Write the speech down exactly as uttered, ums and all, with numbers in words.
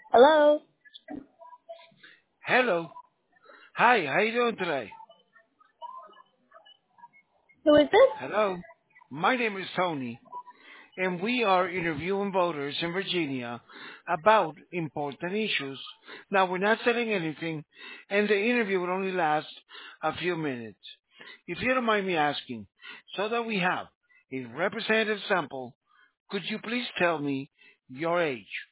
Hello. Hello. Hi, how you doing today? Who is this? Hello. My name is Tony, and we are interviewing voters in Virginia about important issues. Now, we're not selling anything, and the interview will only last a few minutes. If you don't mind me asking, so that we have a representative sample, could you please tell me your age?